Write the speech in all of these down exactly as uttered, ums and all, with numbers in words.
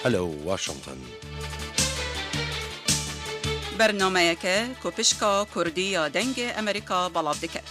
هلو واشنطن برنامه که کوپشکا کردی یا دنگ امریکا بلاب دکت.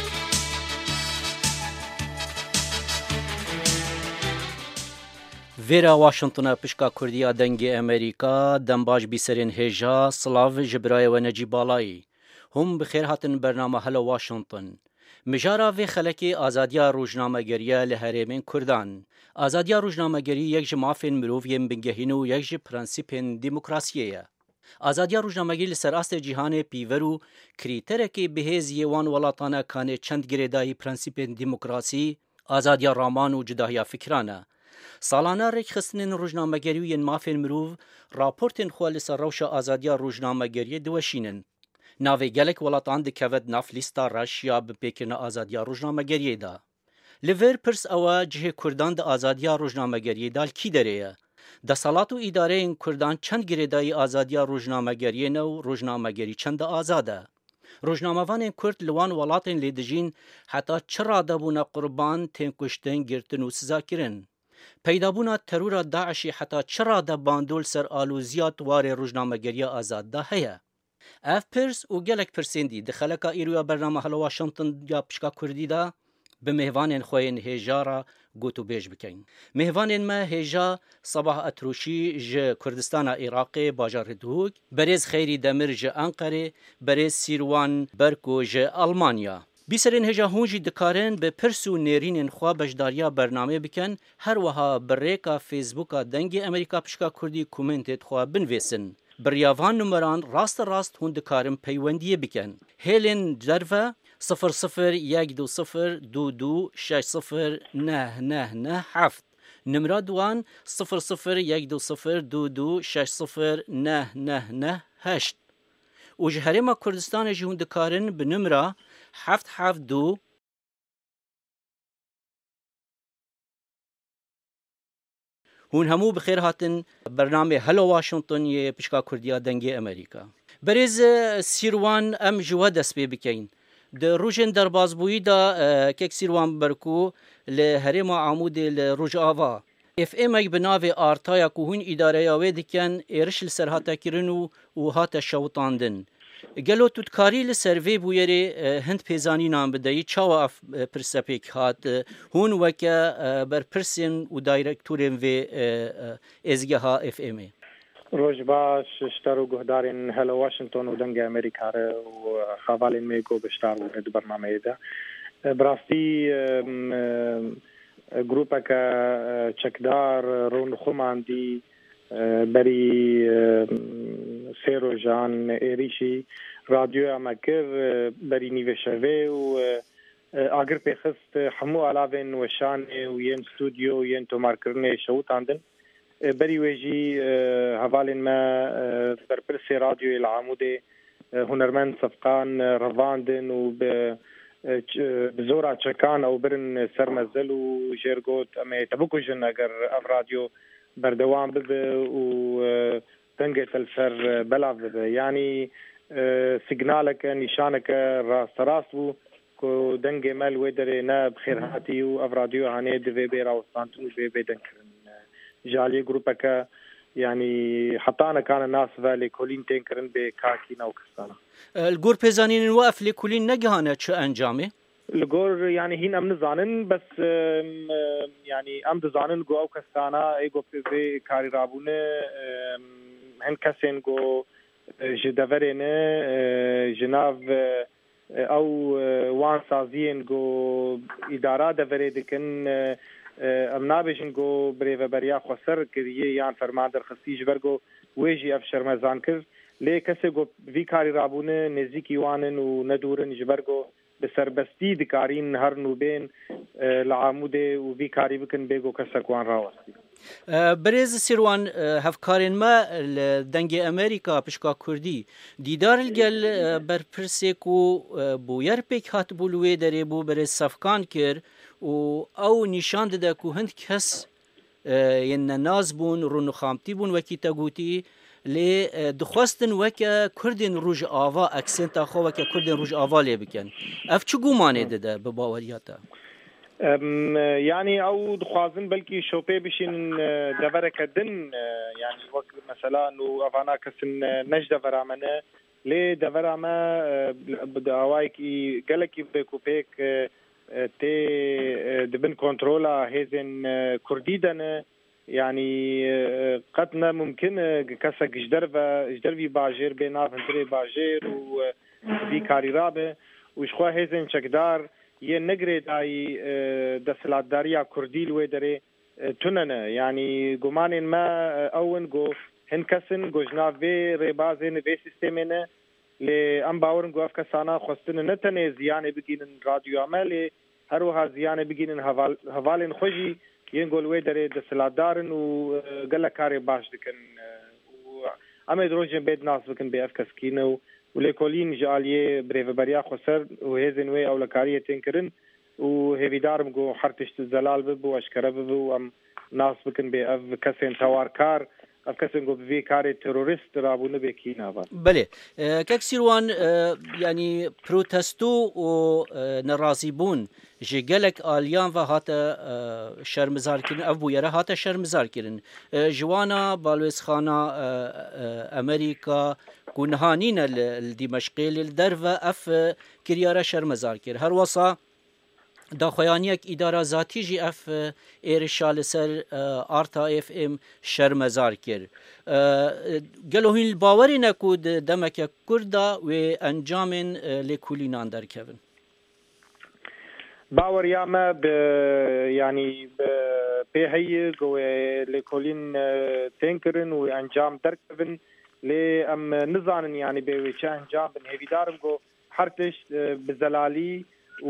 ویرا واشنطن پشکا کردی یا دنگ امریکا دنباج بیسرین هجا سلاو جبرای و نجی بالایی. هم بخیر هاتن برنامه هلو واشنطن. مجارا و خلکی آزادیا روزنامه‌گریه لهرمین کردان. آزادیا روزنامه‌گری یک جمافین مروفیم بنگهینو یک ج پرنسیپین دموکراسیه. آزادیا روزنامه‌گری لسراست جهان پیورو کریترکی بهزی وان ولاتانه کانه چند گریدایی پرنسیپین دموکراسی آزادیا رامان و جداهیا فکرانه. سالانه ریک خستنین روزنامه‌گری و مافین مروف راپورتین خواه لسر روش آزادیا روزنامه‌گری دوشینن. ناوی گلک ولاتان دکوید ناف لیستا راشیا بپیکرن آزادیا روزنامه‌گری دا. لیور پرس اوا جه کردان دا آزادیا روزنامه‌گری دال کی دریه؟ دا سالات و اداره این کردان چند گریدای آزادیا روزنامه‌گری نو روزنامه‌گری چند آزاده؟ روزنامه‌وان کرد لوان ولاتین لیدجین حتی چرا دبونا قربان تین کشتن گرتن و سزا کرن؟ پیدابونا ترور داعشی حتی چرا دا باندول سر آلوزیات وار روزنامه‌گری آزاد دا هیا؟ اف پرس و گلک پرسیندی دخلکا ایرویا برنامه هلو واشنطن یا پشکا کردی دا به مهوانین خوین هجارا گوتو بیج بکن. مهوانین ما هجا صباح اتروشی ج کردستان عراقی باجار دوگ، بریز خیری دمر ج انقره، بریز سیروان برکو ج آلمانیا. بیسرین هجا هونجی دکارن به پرسو نیرین خواه بجداریا برنامه بکن هر وها بریکا فیسبوکا دنگ امریکا پشکا کردی کومنتت خواه بنویسن. بریاوان نمران راست راست هون دکارم پیوندیه بکن. هیلین درفه صفر صفر یک دو صفر دو دو شش صفر نه نه نه هفت. نمرا دوان صفر صفر یک دو صفر دو دو شش صفر نه نه نه هشت. و جهرما کردستان جهون دکارن به نمرا هفت هفت دو هون همو بخیر هاتن برنامه هلو واشنطن یه پشکا کردیا دنگ امریکا. بریز سیروان ام جوا دست بی بکین. در روژن در بازبویی دا که سیروان برکو لهرما عمود لروج آوا. اف ام اگ بناوی آرتایا که هون اداره یاوی دکن ایرش لسرهاتا کرنو و هاتا شوطاندن. گلو تودکاری لسروی بویری هند پیزانی نام بدهی چاوا اف پرسپیک هات هون وکا بر پرسین و دایرکتورین و ازگه ها اف امی. روز باش اشترو گهدارین هلو واشنطن و دنگ امریکا و خوالین میگو بشتار و ند برنامه ده. براستی گروپا که چکدار رون خماندی بری سیرو جان ایریشی رادیو امکر بری نیوشوه و آگر پیخست همو علاوین و شان و ین استودیو و ین تومار کرنه شوطاندن بری ویجی حوالین ما برپرسی رادیو العاموده هنرمند صفقان رواندن و بزورا چکان او برن سرمزل و جرگوت اما تبکو جن اگر اف رادیو بردوام بده و دنگه تلسر بلاف بده یعنی سیگنالک نشانک راست راست بو کو دنگه مال ویدره نه بخیر هاتی و اف رادیو هانه دوی بیرا وستانتون و بی بیدن کرن جالي جروبك يعني حطانا كان الناس فالي كلين تنكرن بكاكينا وكستانا الجور بيزانين وقف لكلين نجهانة شو أنجامي الجور يعني هنا أمن زانن بس يعني أمد زانن جو أو كستانا إيجو بيزي كاري رابونه هن كسين جو جدافرين جناف أو وان سازين جو إدارة دافريدكن ام نابجن گو بریو بریا خسر کریه یان فرمان در خستیج برگو ویجی اف شرمزان کر لی کسی گو وی کاری رابونه نزیکی وانن و ندورن جبرگو بسربستی دکارین هر نوبین لعاموده و وی کاری بکن بگو کسکوان راوستی. برز سیروان هفکارین ما دنگ امریکا پشکا کردی دیدار الگل برپرسیکو بویر پیک هات بولوی داره بو برز صفکان کر و او نشان داده که هند کس ین ناز بون رونو خامتی بون وکی تاگوتی لی دخواستن وکا کردین روش آوا اکسنتا خو وکا کردین روش آوا لی بکن اف چو گمانه داده بباوریاتا؟ يعني او دخوازن بلكي شوبي بشين دبرك دن يعني وقت مثلا انه افانا كسن نجد فرامنه لي دفرامه بداوايكي قالكي بكوبيك تي دبن كنترولا هيزن كرديدن يعني قدنا ممكن كسا جدرفا جدرفي باجير بيناف انتري باجير وفي كاري رابه وشخوا هيزن شكدار يه نگری دای دستلاتداریا کردی لوی داره توننه یعنی گمانین ما اون گو هنکسن گوجنا وی ربازین وی سیستمینه لی ام باورن گو افکسانا خواستن نتنه زیانه بگینن رادیو عملی هر وها زیانه بگینن حوالین خوشی ین گولوی داره دستلاتدارن و گله کاری باش دکن و اما دروجن بید ناس بکن بی افکسکینه ولكولين جاليه بريفبريا خسر وهذن وي او لكاريه تنكرن وهيدارم جو حرتش الزلال ببو اشكره ببو ام ناس بكن بي اف كسن تواركار اف كسن جو بي كاري تيرورست رابو نبيكينا با بله كاكسيروان يعني بروتستو و نرازيبون جيجلك اليان و هاتا شرمزار كرن ابو يرا هاتا شرمزار كرن جوانا بالوسخانا امريكا كونهانين الدمشقي للدرفة اف كريارة شرمزار كر هر وصا داخوانيك إدارة ذاتي جي اف إيرشال سر آرتا اف ام شرمزار كر قالوا هين الباوري نكود دمك كردا وانجام لكولينان در كيفن باور ياما ب يعني ب بهي جو لكولين تنكرن وانجام در كيفن لي ام نزانن يعني بويشان انجام بن هيدارم جو حرتش بزلالي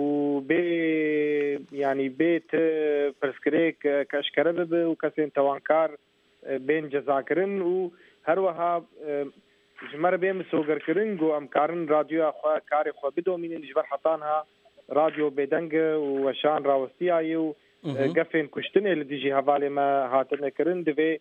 وبي يعني بيت برسكريك كاشكرب وكسين توانكار بين جزاكرن وهروها جمر بهم سوغر كرن جو امكارن راديو اخوا كاري خو بدومين جبر حطانها راديو بدنگ وشان راوستيايو قفين كشتن اللي ديجي حوالي ما هاتن كرن دبي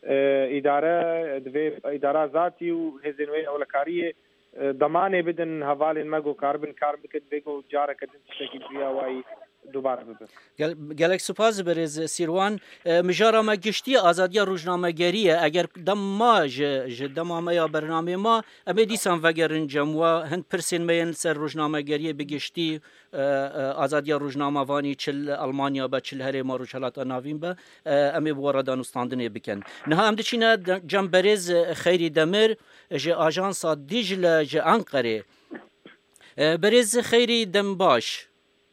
اداره دبي اداره ذاتي وهزنوي اولكاريه ضمانه بدن حوالي ماغو كاربن كاربن بيگو جاره كدن تشكي بيا واي دوباره بده گلک سپاس برز سیروان مجارا ما گشتی آزادی روزنامه‌گریه اگر دم ما ج دم ما یا برنامه ما ام دیسان وگرن جموا هند پرسین مین سر روزنامه‌گریه بگشتی آزادی روزنامه‌وانی چل المانیا با چل هری ما روشلات ناوین با ام بوردان استاندنه بکن نه ام دچینا جم برز خیری دمر ج آژانس دیجل ج انقره برز خیری دم باش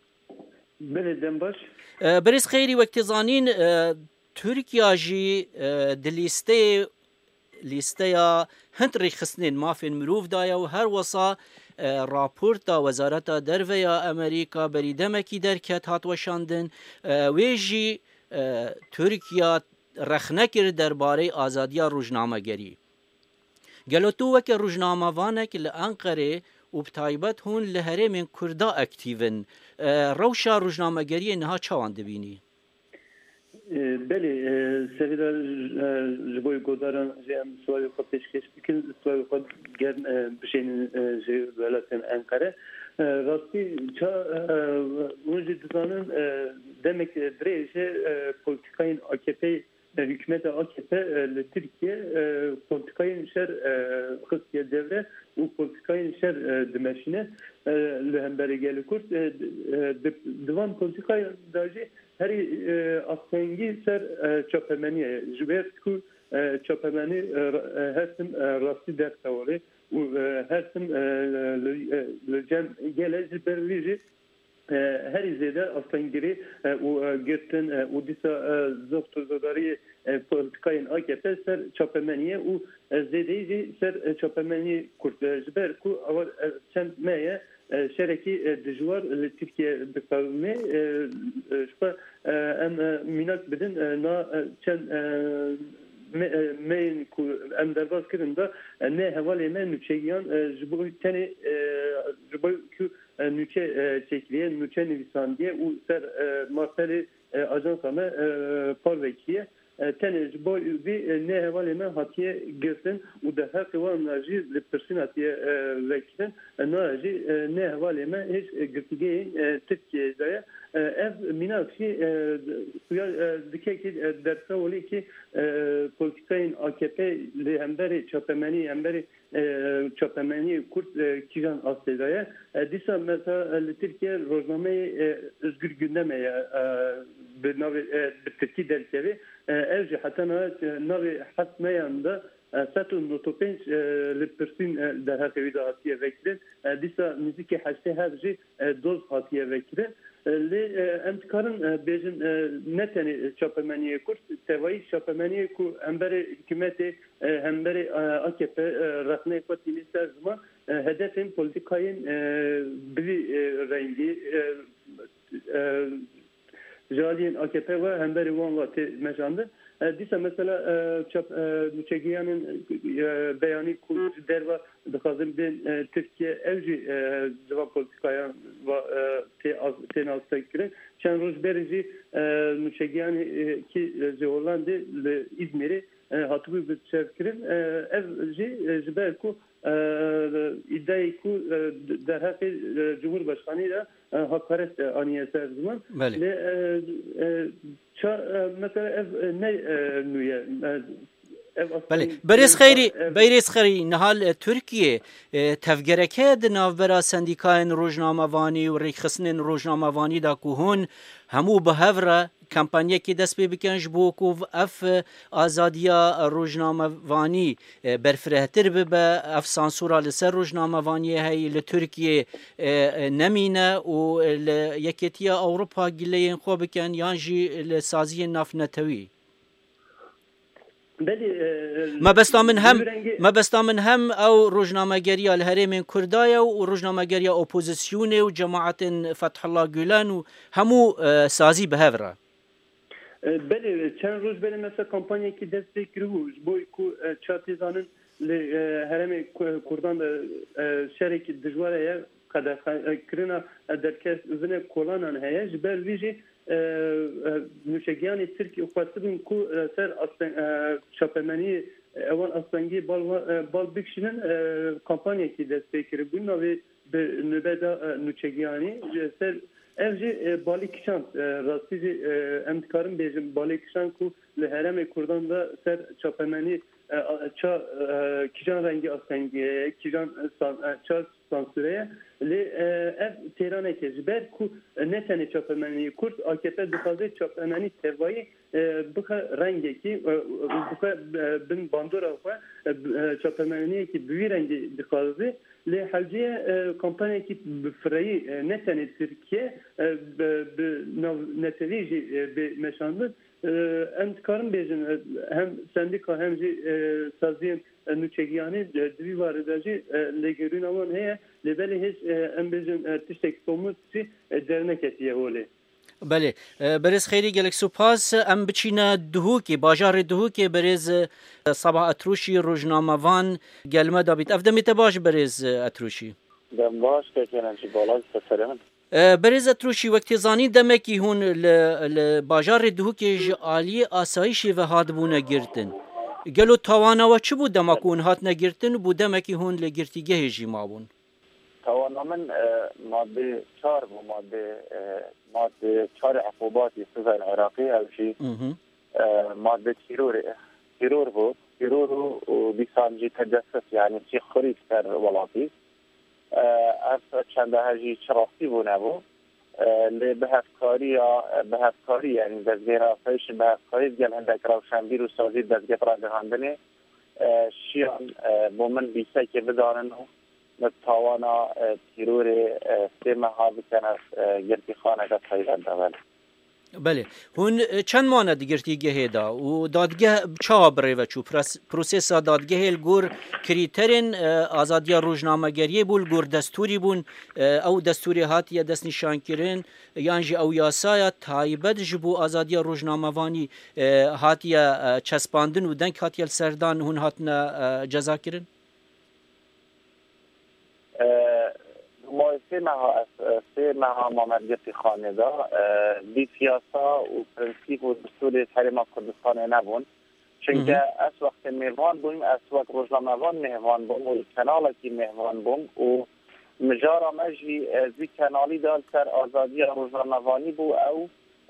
بله دنباش برز خیری وقت زانین ترکیه جی دلیسته لیسته یا هند ریخسنین مافین مروف دایا و هر وصا راپورت وزارت درویا امریکا بریدمکی درکت هات وشاندن ویجی ترکیه رخنه کرد درباره آزادی روزنامه گری گلوتو وک روزنامه وانک لانقره و بتایبت هون لهره من کردا اکتیون روشا روزنامه گری نها چوان دبینی بله سویدا جبوی گوداران جم سوال خود پیشکش بکن سوال خود گرم بشین جوالات انقره راستی چه اونجی دزانن demek دريجه politikayın A K P hükümete A K P Türkiye politikayın şer kısya devre u politikayın şer demeşine lehembere geli kurt divan politikayın daji her aslengi ser çapemeniye jübet ku çapemeni hersim rasti dert tavri u hersim lejam gelej berviji her izlede aslengiri u gittin u disa zoktuzadari politikayın A K P ser çapemeniye u zedeyci ser çapemeni kurt jber ku avar çend meye şereki dijwar Türkiye bikavme şpa em minak bidin na çend meyin ku em derbas kirin da ne hevale men nüçeyan jbu tane jbu ku nüçe çekliye nüçe nivisan diye u ser masali ajansame parvekiye tane jbu vi ne hevale men hatiye girsin u da her kıvan naji lepirsin hatiye vekilen naji ne hevale men hiç girtigeyin Türkiye'de ev minakşi suya dikeki derse oli ki politikayın A K P li hemberi çapemeni hemberi çapemeni Kurt kijan astedaya disa mesela Türkiye rojnameyi özgür gündemeye bir navi bir Türkiye derkevi evci hatta navi hasmeyanda Satun notopenç li Pirsin der hakevi de hatiye vekirin disa müziki haşte hevci doz hatiye vekirin li emtikarın bejin neteni çapemeniye kurt tevayı çapemeniye ku emberi hükümeti emberi A K P rahne patini serzma hedefin politikayın bir rengi jaliyen A K P ve emberi vanla te mejandı. Disa mesela Nüçegiyan'ın beyanı kurucu derva dikazım ben Türkiye evci cevap politikaya ve ten altta girin. Çen rojberici Nüçegiyan ki Hollanda İzmir'i hatıbı bir çevkirin evci jiberku iddiayı ku derhaki Cumhurbaşkanı ile hakaret aniye ser zaman. Mesela ev ne nüye بله برز خیری برز خیری نهال ترکیه تفگرکه د نوبرا سندیکاین روزنامه‌وانی و ریخسنین روزنامه‌وانی دا کوهن همو به هفره کمپانیا کی دست پی بکنج بو کو اف آزادیا روزنامه‌وانی برفرهتر به اف سانسورا لسر روزنامه‌وانی هی ل ترکیه نمینه و یکیتیا اروپا گلین خو بکن یانجی لسازی نافنتوی ما بستامن هم ما بستامن هم او روزنامه‌گری الهرم کردای و روزنامه‌گری اپوزیسیون و جماعت فتح الله گولان و همو سازی به هفره بله چند روز بله مثلا کمپانی که دستی کروج بوی کو چاتیزانن هرم کردان شرک دجواره قدر کرنا درکس زنه کلانان هیچ بر ویژه نوشگیانی ترکی خواستیم کو سر شاپمانی اول اصلنگی بال بال بکشنن کمپانی که دستی کرد بود نوی به نوبت نوشگیانی سر evci balıkçan rastlıcı emtikarın bejim balıkçan ku lehereme kurdan da ser çapemeni ça kijan rengi asengi kijan ça sansüreye le ev terane kejber ku neteni çapemeni kurt A K P dikazı çapemeni tevayı bu rengi ki bu bin bandora var çapemeni ki büyü rengi dikazı le halciye kampanya ki freyi neteni Türkiye netelici bir meşandı emtikarın bejin hem sendika hem saziyen nüçegiyani dvi var edeci le görün aman heye le beli hiç em bejin tiştek somutsi dernek etiye hole بله برز خیری گلک سپاس ام بچینا دهوکی باجار دهوکی برز صباح اتروشی روزنامه‌وان گلمه دابید افدمی تباش برز اتروشی دم باش که کنن چی بالا سرمن برز اتروشی وقتی زانی دمکی هون ل باجار دهوکی عالی آسایشی و هادبونه گرتن گلو توانا و چی بود دمکون هات نگرتن بود دمکی هون لگرتیگه هجی مابون توانا من ماده چهار و ماده ماده چهار عقوبات سوزن العراقی او شی ماده تیرور تیرور بود تیرور و بیسانجی تجسس یعنی چی خریج تر ولاتی از چند هجی چرافتی بونه بود لی بهفکاری یا بهفکاری یعنی دزگیر آفایش بهفکاری گل هندک روشنبیر و سازی دزگیر را دهاندنه شیان با من بیسه که بدانن نتوانا تیرور سیمه ها بکنه گرتی خانه که تایلند دول بله هون چند مانه گرتیگه هیدا و دادگه چا بره و چو پروسیسا دادگه هیل گور کریترین آزادیا روزنامه‌گری بول گور دستوری بون او دستوری هاتیه دست نشان کرن یانجی او یاسایا تایبد جبو آزادیا روزنامه‌وانی هاتیه چسپاندن و دنگ هاتیه سردان هون هاتنا جزا کرن ما سه ماه سه ماه مامدگی خانه دا بی سیاسا و پرنسیپ و دستور تحریم کردستان نبود چونکه از وقت مهمان بودیم از وقت روزنامه‌وان مهمان بودیم و کانال کی مهمان بودیم و مجارا مجی زی کنالی دال سر آزادی روزنامه‌نوانی بو او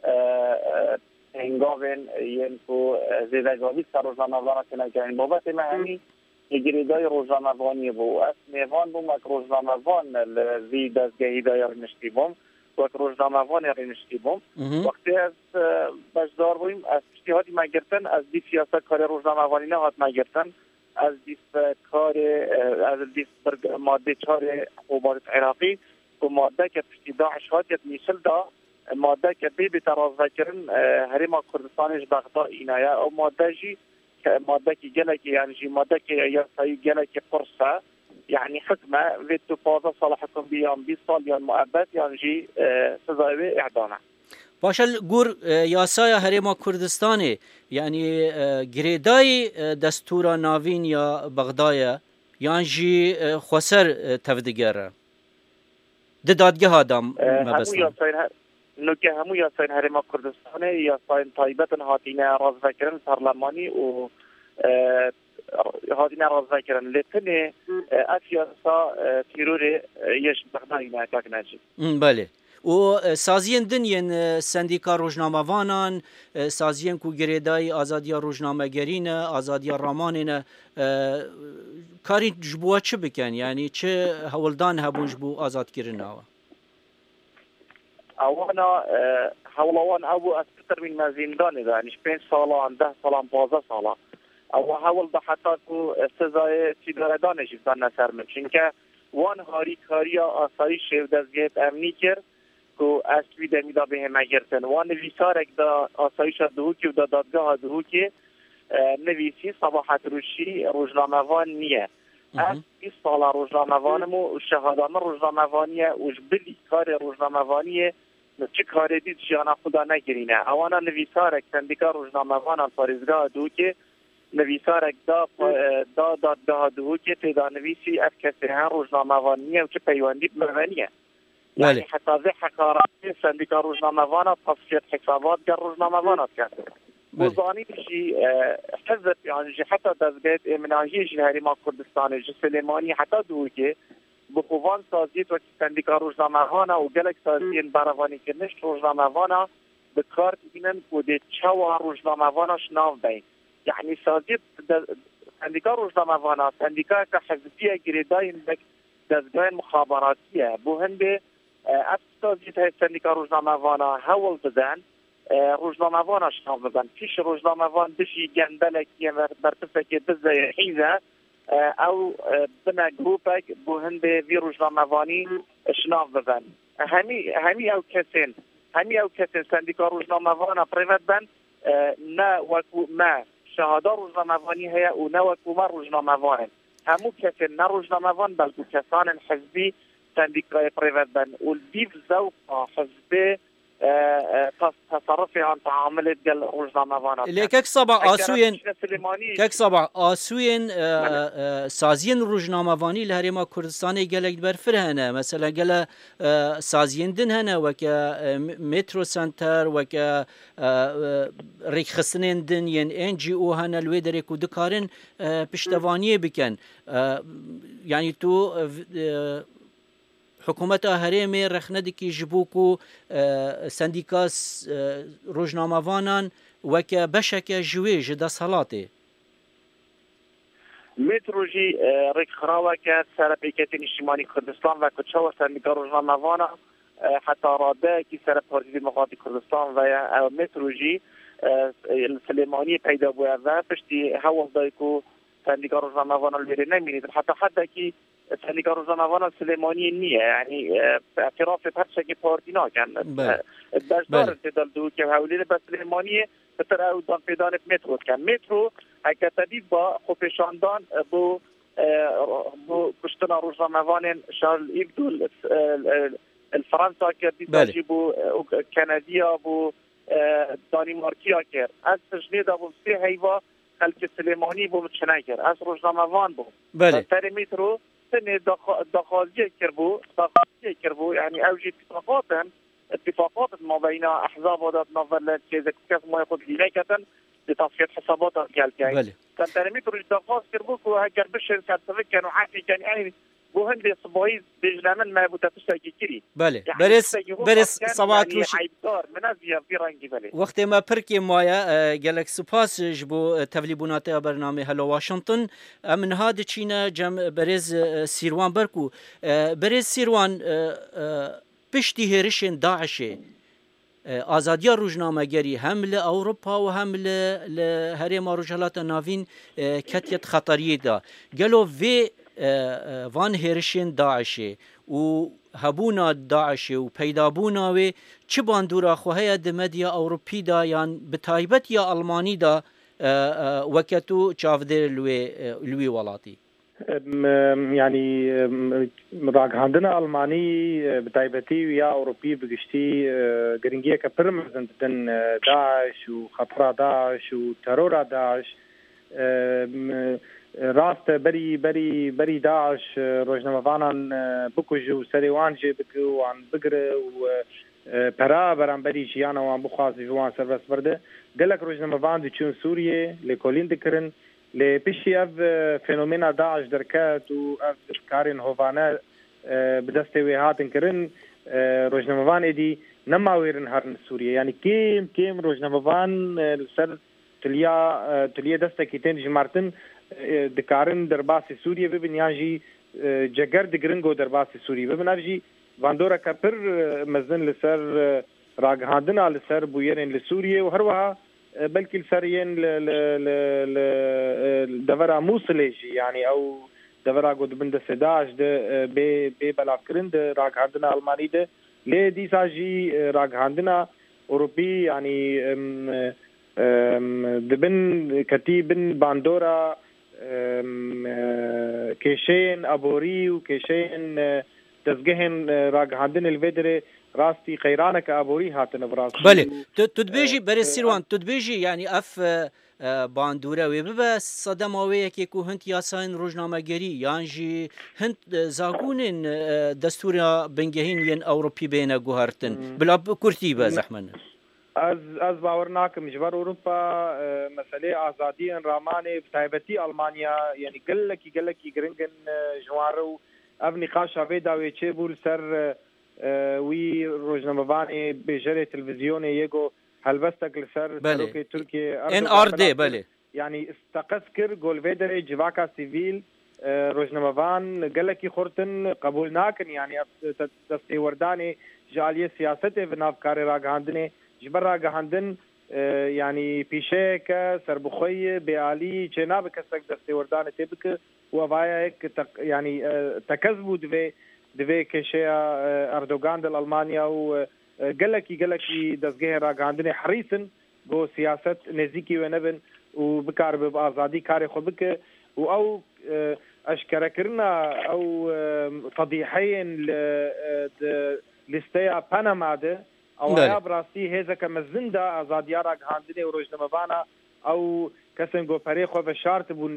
هنگاوین یعنی کو زیدگاهی سر روزنامه‌نوانی که نگهین بابت مهمی گریدای روزنامه‌نوانی بو اس میوان بو مک روزنامه‌نوان زی دزگهی دایر نشتی بوم وقت روزنامه‌نوان یاری نشتی بوم وقتی از بجدار بویم از اجتهادی مگرتن از دی سیاست کار روزنامه‌نوانی نه هات مگرتن از دیست کار از دیست ماده چهار حکومت عراقی و ماده که پشتی داعش هاتیت میشل دا ماده که بی بتراز ذکرن هرما کردستانش بغداد اینایا او ماده جی ماده که گله که یعنی جی ماده که یا سایی گله که قرصه یعنی حکمه ویتو پازه سال حکم بیان بیست سال یا مؤبد یعنی جی سزای اعدامه. باشل گور یاسای هرما کردستانی یعنی گریدای دستور ناوین یا بغداد یعنی جی خسر تفدیگره ده دادگاه آدم مبستان نو که همو یاساین هرما کردستانی یاساین طایبتن هاتینه راز ذکرن پارلمانی و هاتینه راز ذکرن لتنه افیاسا تیرور یش بغدادی ناکاک نجی. بله. و سازین دنین سندیکا روزنامه‌وانان سازین کو گریدای آزادی روزنامه‌گرین آزادی رامانین کاری جبوه چه بکن یعنی چه هولدان هبون جبو آزاد کردن اوانا حولوان او اكثر من ما زندان ده يعني بين سالان ده سالان بازه سالا او حول ده حتی تو سزای تیداردان جفتان نسر من که وان هاری کاریا آسایش و دزگیت امنی کرد که اصلی دمیدا به همه گرتن وان ویسارک دا آسایش دهو که و دا دادگاه دهو که نویسی صباحت روشی روزنامه‌وان نیه از بیست سال روزنامه‌وانمو و شهادانه روزنامه‌وانیه و جبلی کار روزنامه‌وانیه چه کاری دید جانا خدا نگرینه اوانا نویسارک سندیکا روزنامه‌وان پاریزگاه دو که نویسارک دا دا دادگاه دو که تیدا نویسی از کسی ها روزنامه‌وانیه و چه پیوندی بمعنیه یعنی حتی زی حقاراتی سندیکا روزنامه‌وان تصفیت حسابات گر روزنامه‌وانات کرد وزانی بشی حزب يعني حتى دزگیت امناهی جهری ما کردستان جه سلیمانی حتی دو که بخوان سازیت و سندیکا روزنامه‌وانه و گلک سازین بروانی که نشت روزنامه‌وانه به کار بینن که ده چوا روزنامه‌وانش ناو بین یعنی سازیت سندیکا روزنامه‌وانه سندیکا که حزبیه گریداین دزگاه مخابراتیه بو هنده از سازیت های سندیکا روزنامه‌وانه هول بدن روزنامه‌وانش ناو ببن پیش روزنامه‌وان بشی گندلکی مرتفع بزای حیزه او بنا گروپک بو هنده وی روزنامه‌وانی شناف ببن همی همی او کسین همی او کسین سندیکا روزنامه‌وان پریوت بن نه وکو ما شهاده روزنامه‌وانی هیا و نه وکو ما روزنامه‌وان همو کسین نه روزنامه‌وان بلکو کسان حزبی سندیکای پریوت بن و دیو زوق حزبی تصرفي عن تعاملات ديال روزنامه‌وان اللي كيك صبا اسوين كيك صبا اسوين سازين روزنامه‌واني لهرما كردستان گلك برفرهنا مثلا گل سازين دن هنا وك مترو سنتر وك ريخسنين دن ين ان جي او هنا الويدرك ودكارن پشتوانيه بكن يعني تو حکومت هرمی رخندکی جبوکو سندیکاس روزنامه‌وانان وک بشک جوی جدا صلاته متروجی ریک خراوه که سر پیکتین اجتماعی کردستان و کچه سندیکا روزنامه‌وان حتی راده کی سر پارتی دموکراتی کردستان و متروجی سلیمانی پیدا بوده و پشتی هوا دایکو سندیکا روزنامه‌وان الویری نمی‌نید حتی حتی کی سندیکا روزنامه‌وان سلیمانی نیه یعنی اعتراف هر شکل پارتی نکن داشتار تدل دو که حولی به سلیمانی بتر او دان پیدان مترو کن مترو اگه تدید با خوبشاندان بو بو کشتن روزنامه‌وان شارل ایبدو الفرنسا کردی تاجی بو کانادیا بو دانمارکیا کرد از تجنید ابو سه هیوا خلک سلیمانی بو چنای کرد از روزنامه‌وان بو تر مترو سن دخازی کربو دخازی کربو یعنی اوجی اتفاقات اتفاقات ما بین احزاب و داد نظر که کس ما خود دیگه کردن لتصفیه حسابات گل کرد. تنترمی تو دخاز کربو که اگر بشه سرتفکر کنه حقی کنه یعنی بو هندي صبوي بجلامن ما بوتافشتاكي كري بله برس برس صوات وش عيبدار منازيا في رنگي بله وقت ما بركي مايا جالك سپاس جبو تفليبونات برنامج هلو واشنطن من هذا تشينا جم برز سيروان بركو برز سيروان پشتی هرشن داعشه آزادیا روزنامه‌گری هم ل اروپا و هم ل هرم روجلات ناوین کتیت خطریه دا گلو و وان هرشن داعشه و هبونا داعشه و پیدابونا و چه باندورا خواه دمدیا اوروپی دا یان بتایبت یا آلمانی دا وکتو چافدر لوی لوی ولاتی يعني راق عندنا ألماني بتايبتي ويا أوروبي بقشتي قرنجية كبرمزن دن داعش وخطرة داعش وترورة داعش راست بري بري بري داعش روجنا مفانا بكوجو سريوانجي بكو عن بقر وبرا بران بري جيانا وان بخوازي جوان سربس برده قلق روجنا مفان دي چون سوريا لكولين دكرن لبشي اف فينومينا داعش دركات و اف كارين هوفانا بدستي وهاتن كرن روجنموان ادي نما ويرن هرن سوريا يعني كيم كيم روجنموان سر تليا تليا دستا كيتين جمارتن دكارن درباسي سوريا ببن ياجي جگر دگرنگو درباسي سوريا ببن افجي واندورا كبر مزن لسر راگهاندنا لسر بويرن لسوريا وهروها بلكي السريين ل دفرا موصليجي يعني او دفرا قد بند سداش ده بي بي بلافكرين ده راق عندنا ألماني ده ليه دي ساجي راق عندنا أوروبي يعني دبن كتيبن باندورا كيشين أبوري وكيشين تزجهن راق عندنا الفيدري راستي خيرانك أبوري هاتن براسي بله تدبيجي بري سيروان تدبيجي يعني اف باندورا ويببا صدماوية كيكو هنت ياساين روجنامه‌گری يانجي هنت زاغونين دستورا بنگهين ين أوروبي بينا گوهرتن بلا كورتي بزحمن از از باورناكم جبر اوروبا مسألة آزادي راماني بتايبتي ألمانيا يعني قلكي قلكي جرينجن جوارو اف نقاشا بيدا ويتشيبول سر وی روزنامه‌وانی بجري تلفزيوني يجو هلبستك لسر بله تركيا ان ار دي بله يعني استقسكر جول فيدري جواكا سيفيل روزنامه‌وان قالكي خورتن قبول ناكن يعني دستي ورداني جاليه سياسته بنافكار راغاندني جبر راغاندن يعني بيشيك سربخوي بيالي جناب كسك دستي ورداني تبك وفايا يعني تكذبوا دبي دوی کشیا اردوغان دل المانیا و گلکی گلکی دزگه را گاندنی حریصن گو سیاست نزیکی و نبن و بکار به آزادی کار خود بک و او اشکره کرنا او فضیحین لستیا پاناما ده او یا براستی هزا که مزنده آزادی را گاندنی و روزنامه‌وانا او کسن گو پری خو بشارت بون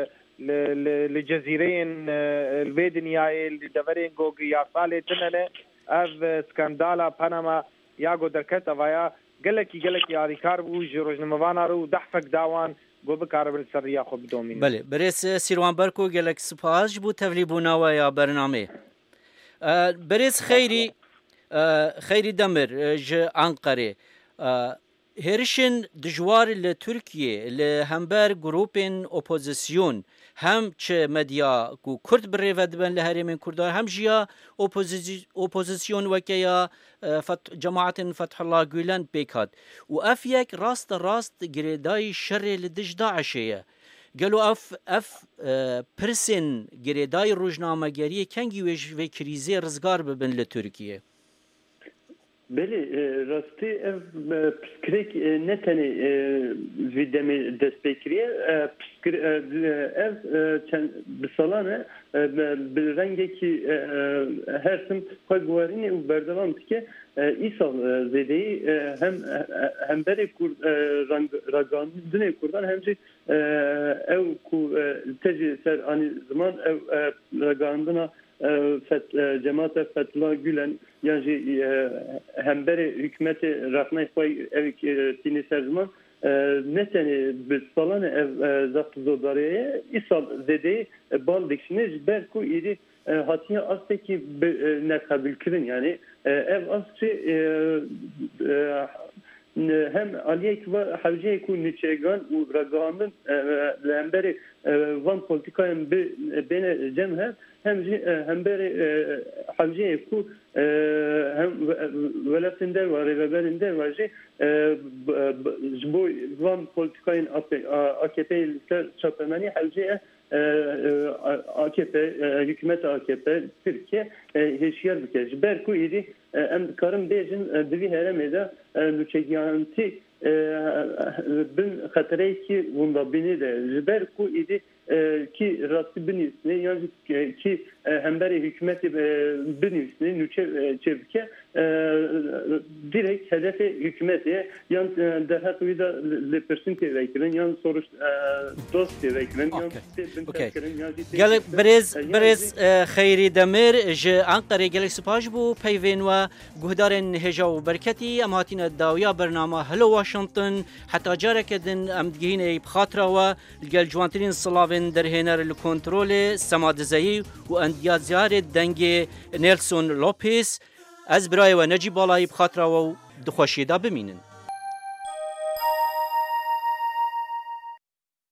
لجزيرين الفيدنيا اللي دفرين جوجي يا صالة تننه اف سكاندالا باناما ياغو دركتا ويا قالكي قالكي يا ريكار وجي روزنامه‌وانا رو دحفك داوان گو بکار بر سریا خو بدومین بله برس سیروان برکو گلک سپاس بو تفلیبونا و یا برنامه برس خیری خیری دمر ج انقره هرشن دجوار لترکیه لهمبر گروپین اپوزیسیون هم چه مدیا کو کرد بریود بن لهرمین کردار هم جیا اپوزیسیون وکیا فت جماعت فتح الله گولن بیکاد و اف یک راست راست گریدای شر لدج داعشه گلو اف اف پرسن گریدای روزنامه‌گری کنگی و کریزی رزگار ببن لترکیه بله راستی پسکریک نتنی ویدمی دست بکریه پسکر ev بسالانه برنگی که هر سم خود گوارینه و بردوام که ایسال زدی هم هم بری کرد راگان دنیا کردن همچی او کو تجی سر آنی زمان او راگاندنا فت جماعت فتلا گولن yani hemberi hükümeti raknay koy ev tini serman ne seni bir salan ev zapt zodariye isal dedi bal dikşiniz belki iri hatiye asteki nekabil kirin yani ev astri hem aliyek ve havciyek ku niçegan u ragamın lemberi van politikayın bene cemhe hem hem beri havciyek ku hem velatinde var ve berinde var ji bu van politikayın A K P çapemani havciye A K P hükümet A K P Türkiye heşiyar bikej berku idi em karım bejin divi heremede nüçegiyanti bin xatereki bunda bini de berku idi ki rastı binisine yani ki hemberi hükümeti binisine nüçe çevke direkt hedefi hükümeti yan derhat uyda le persinte vekilen yan soruş dost vekilen yan gelek brez brez خيري دمر ج انقره gelek سپاش بو پیوین و گهدارن هجا و برکتی اماتین داویا برنامه هلو واشنطن حتی جارك دن امدگین بخاطر و الجل جوانترین سلاوین در هنر الکنترول سمادزایی و اندیات زیار دنگ نيلسون لوبيس از برای و نجیب بالای بخاطر و دخوشیدا بمینن